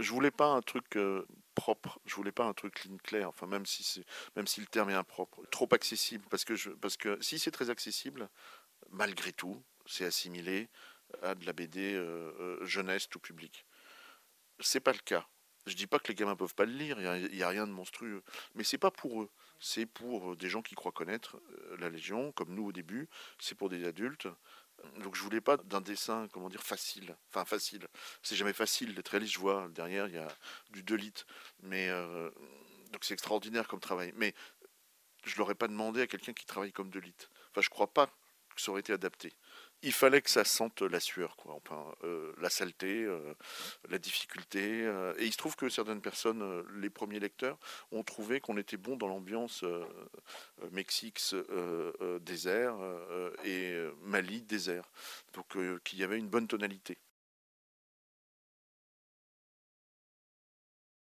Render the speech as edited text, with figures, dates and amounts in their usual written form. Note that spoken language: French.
je voulais pas un truc propre, je voulais pas un truc clean clair, enfin même si le terme est impropre, trop accessible parce que si c'est très accessible, malgré tout, c'est assimilé à de la BD jeunesse tout public. C'est pas le cas. Je dis pas que les gamins peuvent pas le lire, il y a rien de monstrueux, mais c'est pas pour eux. C'est pour des gens qui croient connaître la Légion, comme nous au début. C'est pour des adultes. Donc je voulais pas d'un dessin, comment dire, facile. Enfin facile. C'est jamais facile d'être réaliste. Je vois derrière il y a du 2 litres, mais donc c'est extraordinaire comme travail. Mais je l'aurais pas demandé à quelqu'un qui travaille comme 2 litres. Enfin je crois pas que ça aurait été adapté. Il fallait que ça sente la sueur, quoi. Enfin, la saleté, la difficulté. Et il se trouve que certaines personnes, les premiers lecteurs, ont trouvé qu'on était bon dans l'ambiance Mexique, désert et Mali, désert. Donc qu'il y avait une bonne tonalité.